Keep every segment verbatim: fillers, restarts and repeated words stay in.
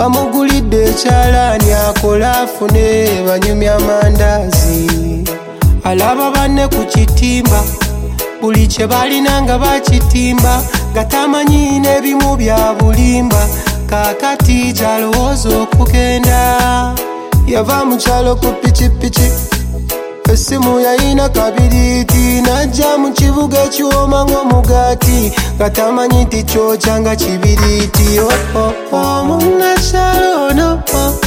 bamugulidde ekyalaani akola afune banyumya amandazi. Alaba banne ku kitimba buli kye balina nga bakitimba nga tamanyi n'ebimu bya bulimba. Kaakati kyalowooza okugenda yava mu kyalo ku pikipiki, essimu yayina kabiriiti, najja mu kibuga ekiwooma ng'omugaati nga tamanyi nti kyokya nga kibiriiti. Omunnakyalo ono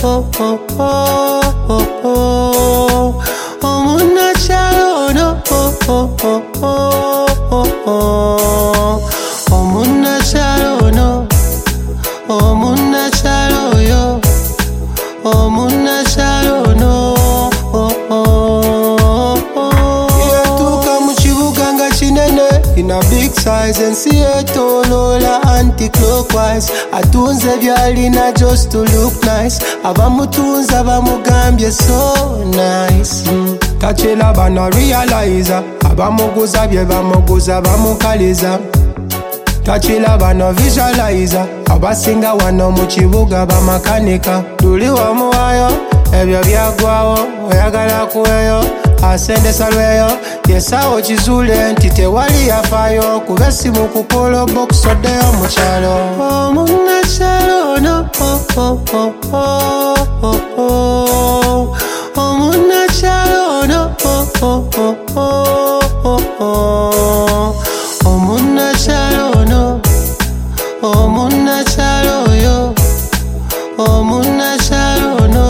omunnakyalo ono omunnakyalo ono omunnakyalo oyo omunnakyalo ono yatuuka mu kibuga nga kinene in a big size, ensi etoloola anti-clockwise. Atunze byalina just to look nice, abamutunza bamugambye so nice. mm. Takiraba na realizer, abamuguza bye bamuguza bamukaliza. Takiraba no visualizer, abasinga wano mu kibuga bamakanika. Luli wamuwayo ebyo byagwawo, oyagala kuweyo asendesa lweyo, yesawo kizuule nti tewali yafaayo kuba essimu ku kolo box oddeyo mu kyalo. Omunnakyalo ono omunnakyalo ono omunnakyalo ono omunnakyalo oyo omunnakyalo ono.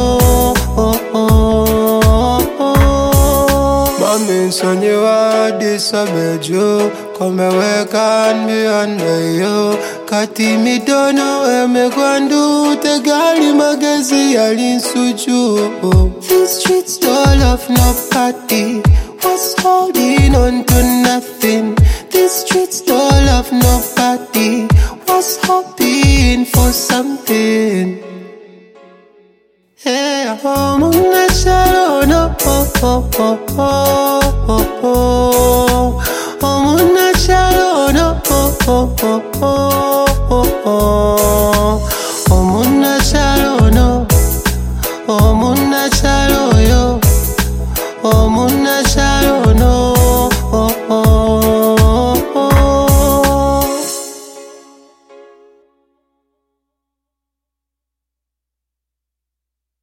Mami nsonyiwa disabejo komeweka nbiyande yo kati midono emegwandu tegali magezi yali nsuju. These streets don't love nobody, was holding on to nothing. These streets don't love nobody, was hoping for something. Hey, omunnakyalo ono omunnakyalo ono